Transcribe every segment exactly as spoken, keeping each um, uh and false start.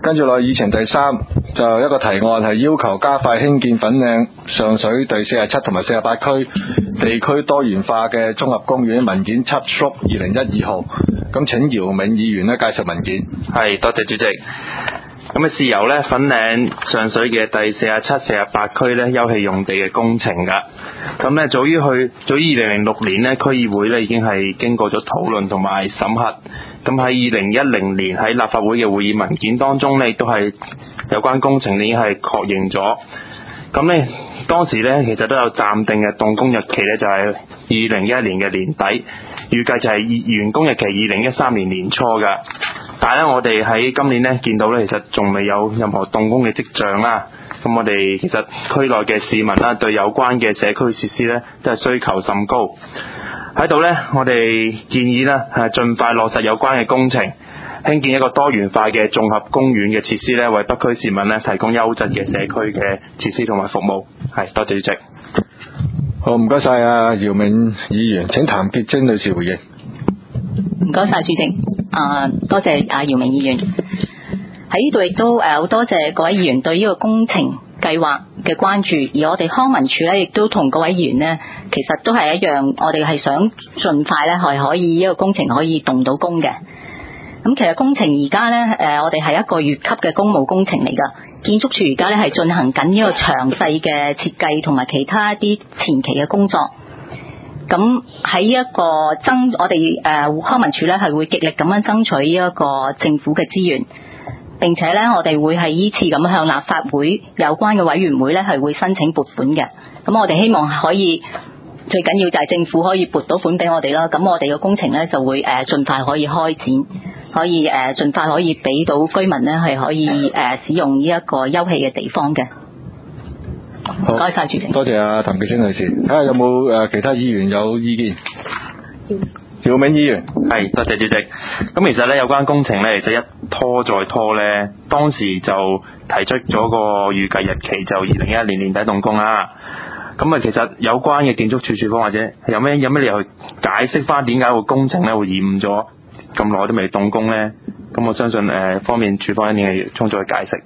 跟住落議程第三就一個提案係要求加快興建粉嶺上水第四十七同埋四十八區地區多元化嘅綜合公園文件七叔二零一二號，咁請姚銘議員咧介紹文件。 係，多謝主席。咁啊，是由咧粉嶺上水嘅第四十七、四十八區咧休憩用地嘅工程噶。咁咧早於去早於二零零六年咧，區議會咧已經係經過咗討論同埋審核。咁喺二零一零年喺立法會嘅會議文件當中咧，亦都係有關工程已經係確認咗。咁咧當時咧其實都有暫定嘅動工日期咧，就係二零一一年嘅年底，預計就係完工日期二零一三年年初噶。但係咧，我哋喺今年咧見到咧，其實仲未有任何動工嘅跡象啦。咁我哋其實區內嘅市民啦，對有關嘅社區設施咧，都係需求甚高。喺度咧，我哋建議咧係盡快落實有關嘅工程，興建一個多元化嘅綜合公園嘅設施咧，為北區市民咧提供優質嘅社區嘅設施同埋服務。係，多謝主席。 好，唔該晒啊，姚銘議員，請譚潔貞女士回應。 唔該晒主席。啊，多謝啊姚銘議員喺呢度，亦都誒好多謝各位議員對呢個工程計劃嘅關注，而我哋康文署咧亦都同各位議員呢，其實都係一樣，我哋係想盡快咧係可以呢個工程可以動到工嘅。咁其實工程而家咧誒，我哋係一個乙級嘅公務工程嚟噶，建築署而家咧係進行緊呢個詳細嘅設計同埋其他一啲前期嘅工作。咁喺一個爭，我哋誒康文署咧係會極力咁樣爭取呢一個政府嘅資源，並且咧我哋會係依次咁向立法會有關嘅委員會咧係會申請撥款嘅。咁我哋希望可以最緊要就係政府可以撥到款俾我哋啦。咁我哋嘅工程咧就會誒盡快可以開展，可以誒盡快可以俾到居民咧係可以誒使用呢一個休憩嘅地方嘅。唔該晒主席， 多謝啊譚潔貞女士。睇下有冇誒其他議員有意見。姚銘議員， 係，多謝主席。咁其實咧有關工程咧，其實一拖再拖咧，當時就提出咗個預計日期就二零一一年年底動工啦。咁啊，其實有關嘅建築署署方或者有咩有咩理由去解釋翻點解個工程咧會延誤咗咁耐都未動工咧？咁我相信誒、呃、方面署方一定係充足嘅解釋。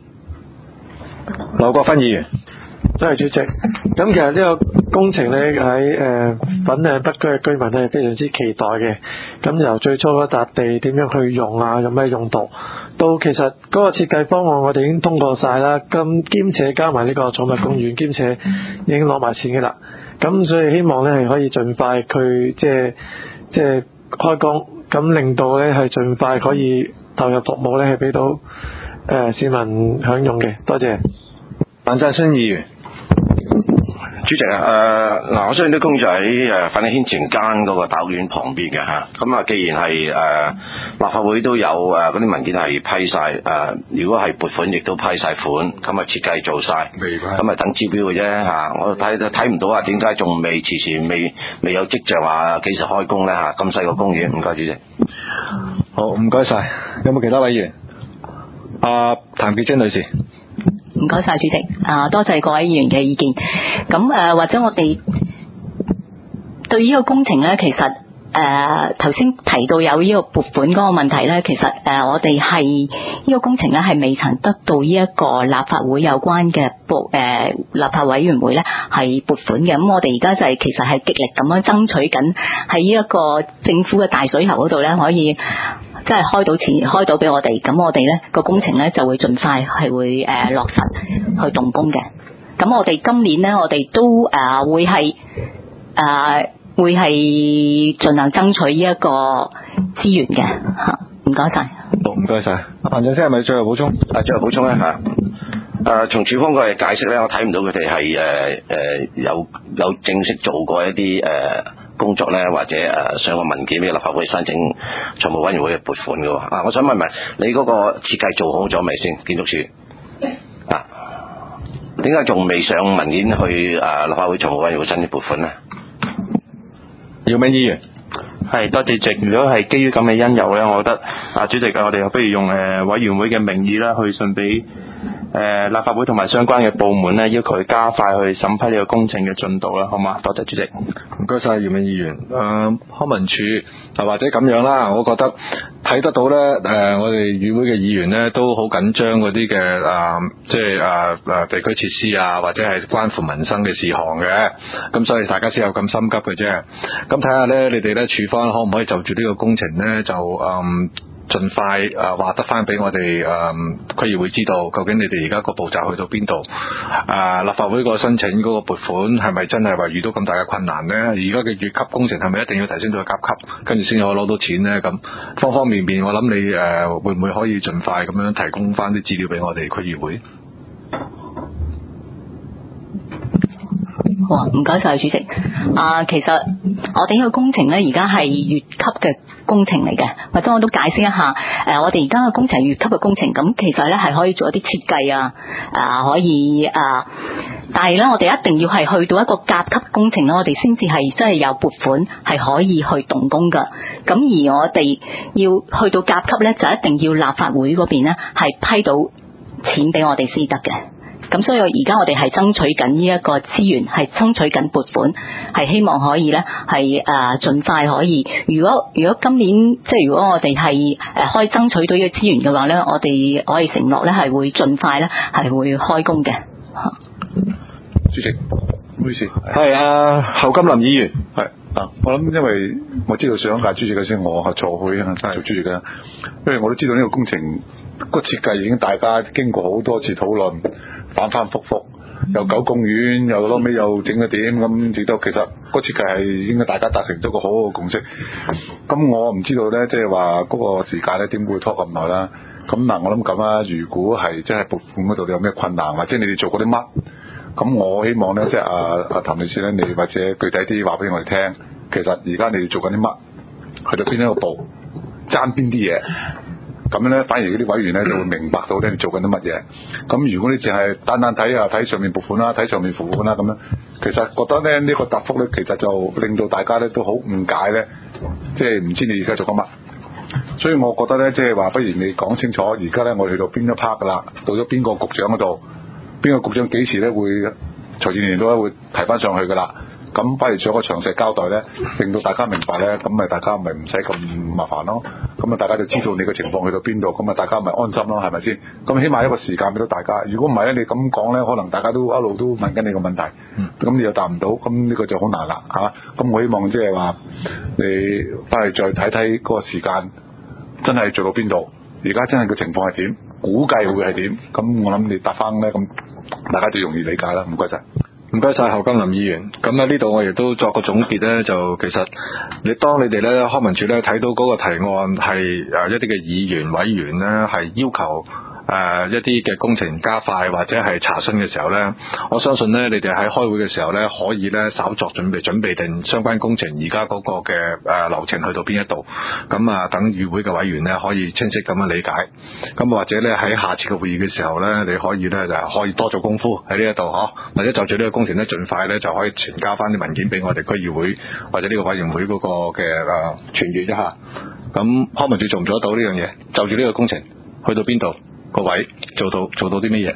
劉國勳議員。 多謝主席。咁其實呢個工程咧喺誒粉嶺北區嘅居民咧係非常之期待嘅。咁由最初嗰笪地點樣去用啊，有咩用途，到其實嗰個設計方案我哋已經通過晒啦。咁兼且加埋呢個寵物公園，兼且已經攞埋錢嘅啦。咁所以希望咧係可以盡快去即係即係開工，咁令到咧係盡快可以投入服務咧係俾到誒、呃、市民享用嘅。多謝。 范振新議員。 主席啊，誒、呃、嗱，我相信啲工就喺誒粉嶺軒前間嗰個大屋苑旁邊嘅嚇。咁啊，既然係誒、呃、立法會都有誒嗰啲文件係批晒，誒、呃，如果係撥款亦都批晒款，咁啊設計做晒，咁啊等招標嘅啫嚇。我睇睇唔到啊，點解仲未遲遲未未有跡象話幾時開工咧嚇？咁細個公園，唔該主席。 好，唔該晒。有冇其他委員？阿譚潔貞女士。 唔該晒主席，啊多謝各位議員嘅意見。咁誒、呃、或者我哋對呢個工程咧，其實誒頭先提到有呢個撥款嗰個問題咧，其實誒、呃、我哋係呢個工程咧係未曾得到呢一個立法會有關嘅撥誒立法委員會咧係撥款嘅。咁我哋而家就係、是、其實係極力咁樣爭取緊喺呢一個政府嘅大水喉嗰度咧可以。即係開到錢，開到俾我哋，咁我哋咧個工程咧就會盡快係會誒、呃、落實去動工嘅。咁我哋今年咧，我哋都誒、呃、會係誒、呃、會係盡量爭取呢一個資源嘅嚇。唔該晒。 好，唔該晒。阿彭振聲係咪最後補充？ 啊，最後補充咧嚇。誒，從署方嘅解釋咧，我睇唔到佢哋係誒誒有有正式做過一啲誒。呃工作咧，或者誒上個文件俾立法會申請財務委員會嘅撥款嘅喎。啊，我想問問你嗰個設計做好咗未先？建築署啊，點解仲未上文件去誒立法會財務委員會申請撥款咧？ 姚銘議員， 係多謝主席。如果係基於咁嘅因由咧，我覺得啊，主席啊，我哋不如用誒委員會嘅名義啦，去信俾誒立法會同埋相關嘅部門咧，要求佢加快去審批呢個工程嘅進度啦，好嘛？多謝主席。 唔該晒姚明議員。誒、呃、康文署啊或者咁樣啦，我覺得睇得到咧，誒、呃、我哋議會嘅議員咧都好緊張嗰啲嘅誒，即係誒誒地區設施啊，或者係關乎民生嘅事項嘅，咁所以大家先有咁心急嘅啫。咁睇下咧，你哋咧處方可唔可以就住呢個工程咧就誒？嗯盡快誒話得翻俾我哋誒區議會知道，究竟你哋而家個步驟去到邊度？誒立法會個申請嗰個撥款係咪真係話遇到咁大嘅困難呢？而家嘅乙級工程係咪一定要提升到去甲級，跟住先可以攞到錢呢？咁方方面面，我諗你誒會唔會可以盡快咁樣提供翻啲資料俾我哋區議會？ 好啊，唔該晒主席。啊，其實我哋呢個工程呢，而家係乙級嘅工程嚟嘅，或者我都解釋一下。誒，我哋而家嘅工程係乙級嘅工程，咁其實呢係可以做一啲設計啊，啊可以啊，但係呢，我哋一定要係去到一個甲級工程呢，我哋先至係真係有撥款係可以去動工㗎。咁而我哋要去到甲級呢，就一定要立法會嗰邊呢係批到錢俾我哋先得嘅。咁所以而家我哋係爭取緊呢一個資源，係爭取緊撥款，係希望可以咧係誒盡快可以。如果如果今年即係如果我哋係誒可以爭取到呢個資源嘅話咧，我哋可以承諾咧係會盡快咧係會開工嘅。 主席，唔好意思， 係啊，侯金林議員。 係啊，我諗因為我知道上屆主席嘅先，我係坐會啊，做主席嘅，因為我都知道呢個工程個設計已經大家經過好多次討論。反反复复，又搞公園，又攞尾又整咗點咁，直到其實個設計係應該大家達成咗個好好嘅共識。咁我唔知道咧，即係話嗰個時間咧點會拖咁耐啦。咁嗱，我諗咁啦，如果係真係撥款嗰度有咩困難，或者你哋做過啲乜，咁我希望咧，即係阿阿譚女士咧，你或者具體啲話俾我哋聽，其實而家你哋做緊啲乜，去到邊一個步，爭邊啲嘢。咁樣咧，反而嗰啲委員咧就會明白到咧你做緊啲乜嘢。咁如果你淨係單單睇啊睇上面撥款啦，睇上面付款啦咁樣，其實覺得咧呢、呢個答覆咧，其實就令到大家咧都好誤解咧，即係唔知你而家做緊乜。所以我覺得咧，即係話不如你講清楚，而家咧我哋去到邊一 part 噶啦，到咗邊個局長嗰度，邊個局長幾時咧會財政年度咧會提翻上去噶啦。咁不如做一個詳細交代咧，令到大家明白咧，咁咪大家咪唔使咁麻煩咯。咁啊，大家就知道你個情況去到邊度，咁啊，大家咪安心咯，係咪先？咁起碼一個時間俾到大家。如果唔係咧，你咁講咧，可能大家都一路都問緊你個問題，咁、嗯、你又答唔到，咁呢個就好難啦嚇。咁、啊、我希望即係話你翻嚟再睇睇嗰個時間，真係做到邊度？而家真係個情況係點？估計會係點？咁我諗你答翻咧，咁大家就容易理解啦。唔該晒。 唔該晒侯金林議員。咁咧呢度我亦都作個總結咧，就其實你當你哋咧康文署咧睇到嗰個提案係誒一啲嘅議員委員咧係要求誒、呃、一啲嘅工程加快或者係查詢嘅時候呢，我相信呢，你哋喺開會嘅時候呢，可以呢稍作準備，準備定相關工程而家嗰個嘅誒、呃、流程去到邊一度，咁啊等與會嘅委員呢可以清晰咁樣理解，咁或者呢，喺下次嘅會議嘅時候呢，你可以呢就可以多做功夫喺呢一度嗬，或者就住呢個工程呢，盡快呢就可以呈交翻啲文件俾我哋區議會或者呢個委員會嗰個嘅誒傳閱一下。咁康文署做唔做得到呢樣嘢？就住呢個工程去到邊度？個位做到做到啲咩嘢？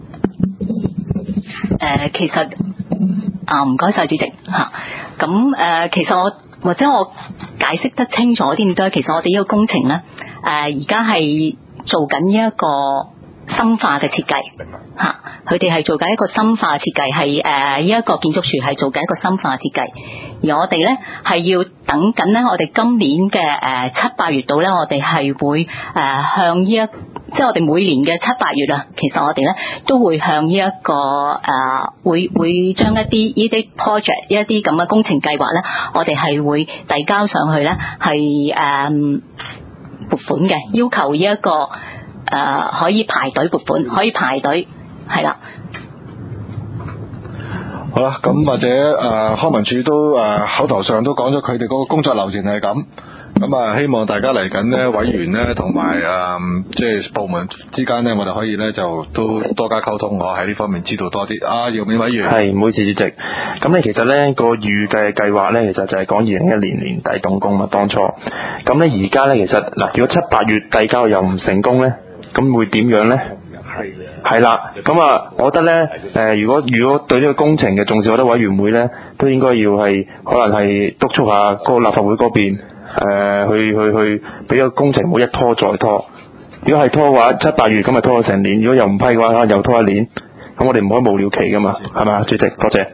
誒、呃，其實啊，唔該晒主席嚇。咁、啊、誒，其實我或者我解釋得清楚啲咁多。其實我哋呢個工程咧，誒而家係做緊一個深化嘅設計嚇。佢哋係做緊一個深化設計，係誒呢一個建築署係做緊一個深化設計。而我哋咧係要等緊咧，我哋今年嘅誒七八月度咧，我哋係會誒、呃、向呢一即係我哋每年嘅七八月啊，其實我哋咧都會向呢、這、一個誒、呃、會會將一啲呢啲 project 一啲咁嘅工程計劃咧，我哋係會遞交上去咧，係誒撥款嘅，要求呢、這、一個誒、呃、可以排隊撥款，可以排隊係啦。 好啦，咁或者誒、呃、康文署都誒、呃、口頭上都講咗佢哋嗰個工作流程係咁。咁啊，希望大家嚟緊呢委員呢同埋誒，即係部門之間呢，我哋可以呢就都多加溝通，我喺呢方面知道多啲。啊，姚明委員係，唔好意思主席。咁咧其實呢個預計計劃呢，其實就係講二零一年年底動工嘛，當初。咁呢而家呢，其實嗱，如果七八月遞交又唔成功呢，咁會點樣呢？ 係啦，咁啊，我覺得咧，誒、呃，如果如果對呢個工程嘅重視，我覺得委員會咧都應該要係可能係督促下嗰個立法會嗰邊，誒、呃，去去去俾個工程唔好一拖再拖。如果係拖嘅話，七八月咁咪拖咗成年；如果又唔批嘅話，可能又拖一年。咁我哋唔可以無了期噶嘛，係咪啊，主席？多謝。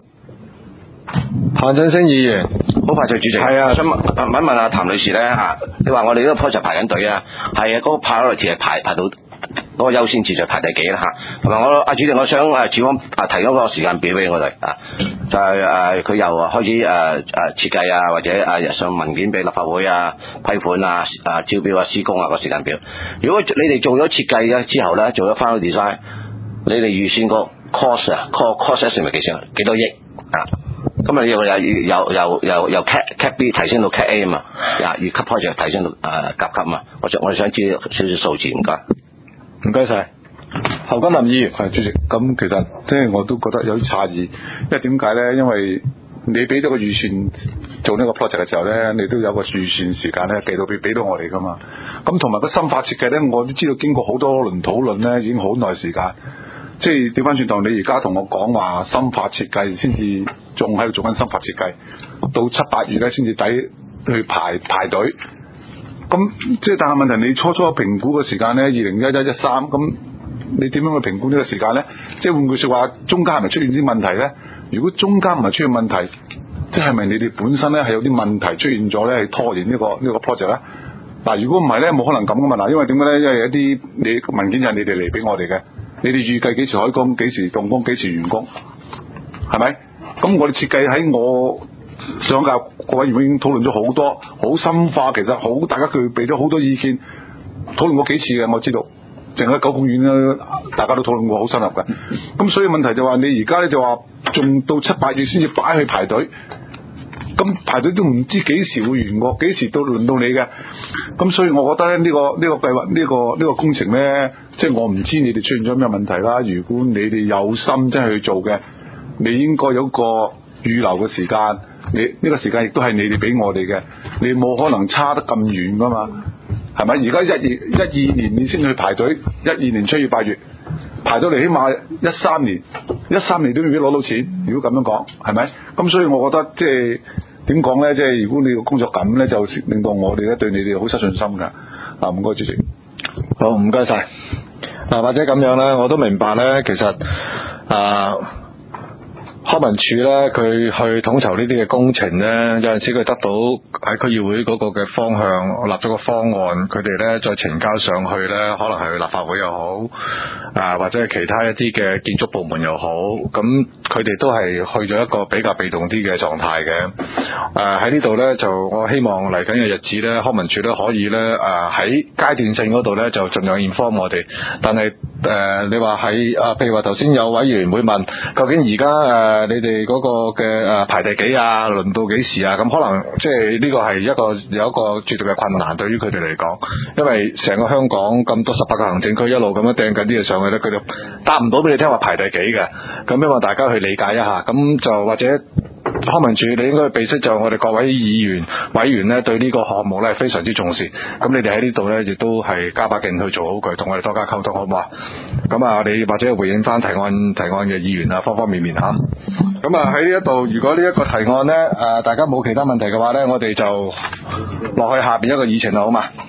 彭振聲議員， 好快脆，主席。 係啊， 想問問問阿譚女士咧嚇，你話我哋呢個 project 排緊隊啊，係啊，嗰、那個 priority 係排排到嗰、那個優先次序排第幾啦嚇？同埋我阿主席，我想誒主方啊提咗個時間表俾我哋啊，就係誒佢由開始誒誒、啊、設計啊，或者誒上文件俾立法會啊批款啊啊招標啊施工啊個時間表。如果你哋做咗設計嘅之後咧，做咗 final design， 你哋預算個 cost 啊 cost estimate 幾少？幾多億啊？咁啊，又又又又又又 cap cap B 提升到 cap A 啊嘛，啊，越級 project 提升到誒甲級啊嘛，我想我想知少少數字，唔該， 唔該晒。侯金林議員， 係主席，咁其實即係我都覺得有啲詫異，因為點解咧？因為你俾咗個預算做呢個 project 嘅時候咧，你都有個預算時間咧，計到俾俾到我哋噶嘛。咁同埋個深化設計咧，我都知道經過好多輪討論咧，已經好耐時間。即係調翻轉頭，你而家同我講話深化設計先至，仲喺度做緊深化設計，到七八月咧先至抵去排排隊。咁即係但係問題，你初初評估嘅時間咧，二零一一一三，咁你點樣去評估呢個時間咧？即係換句説話，中間係咪出現啲問題咧？如果中間唔係出現問題，即係咪你哋本身咧係有啲問題出現咗咧，係拖延呢個呢個 project 咧？嗱，如果唔係咧，冇可能咁噶嘛。嗱，因為點解咧？因為有一啲你文件就係你哋嚟俾我哋嘅。你哋預計幾時開工，幾時動工，幾時完工，係咪？咁我哋設計喺我上屆各位議員已經討論咗好多，好深化，其實好大家具備咗好多意見，討論過幾次嘅，我知道。淨係九公園咧，大家都討論過好深入嘅。咁所以問題就話你而家咧就話，仲到七八月先至擺去排隊。咁排隊都唔知幾時會完過，幾時到輪到你嘅。咁所以我覺得咧、呢個，呢、呢個呢個計劃，呢、呢個呢、呢個工程咧，即係我唔知你哋出現咗咩問題啦。如果你哋有心真係去做嘅，你應該有個預留嘅時間。你呢、呢個時間亦都係你哋俾我哋嘅，你冇可能差得咁遠噶嘛，係咪？而家一二一二年你先去排隊，一二年七月八月排到嚟，起碼一三年，一三年都未必攞到錢。如果咁樣講，係咪？咁所以我覺得即係。點講咧？即係如果你個工作咁咧，就令到我哋咧對你哋好失信心㗎。啊，唔該主席。 好，唔該晒。嗱，或者咁樣咧，我都明白咧，其實啊。康文署咧，佢去統籌呢啲嘅工程咧，有陣時佢得到喺區議會嗰個嘅方向，立咗個方案，佢哋咧再呈交上去咧，可能係立法會又好，啊或者係其他一啲嘅建築部門又好，咁佢哋都係去咗一個比較被動啲嘅狀態嘅。誒喺呢度咧，就我希望嚟緊嘅日子咧，康文署咧可以咧誒喺階段性嗰度咧就盡量 inform 我哋，但係誒、呃、你話喺啊，譬如話頭先有委員會問，究竟而家誒你哋嗰個嘅誒排第幾啊，輪到幾時啊？咁可能即係呢個係一個有一個絕對嘅困難對於佢哋嚟講，因為成個香港咁多十八個行政區一路咁樣掟緊啲嘢上去咧，佢哋答唔到俾你聽話排第幾嘅。咁希望大家去理解一下，咁就或者康文署你應該備悉就我哋各位議員委員咧對呢個項目咧係非常之重視，咁你哋喺呢度咧亦都係加把勁去做好佢，同我哋多加溝通，好唔好啊？咁啊，你或者回應翻提案提案嘅議員啊，方方面面吓。咁啊喺呢一度，如果呢一個提案咧誒大家冇其他問題嘅話咧，我哋就落去下邊一個議程啦，好嘛？